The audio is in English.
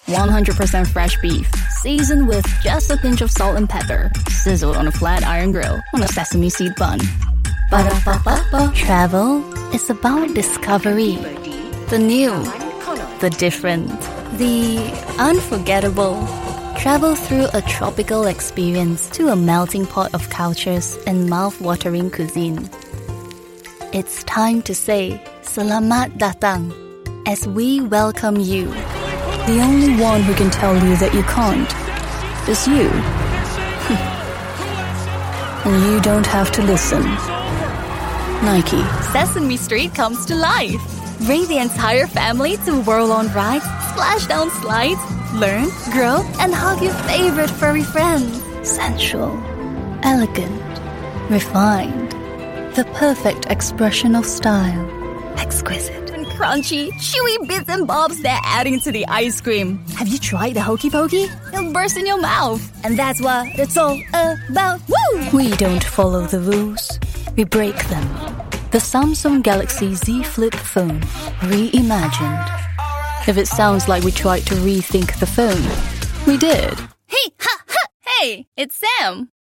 100% fresh beef, seasoned with just a pinch of salt and pepper, sizzled on a flat iron grill on a sesame seed bun. Ba-da-ba-ba-ba. Travel is about discovery. The new, the different, the unforgettable. Travel through a tropical experience to a melting pot of cultures and mouth-watering cuisine. It's time to say Selamat Datang as we welcome you. The only one who can tell you that you can't is you. And you don't have to listen. Nike. Sesame Street comes to life. Bring the entire family to whirl on rides, splash down slides, learn, grow, and hug your favorite furry friends. Sensual, elegant, refined. The perfect expression of style. Exquisite. And crunchy, chewy bits and bobs they're adding to the ice cream. Have you tried the Hokey Pokey? It'll burst in your mouth. And that's what it's all about. Woo! We don't follow the rules. We break them. The Samsung Galaxy Z Flip phone. Reimagined. If it sounds like we tried to rethink the phone, we did. Hey, ha, ha, hey, it's Sam.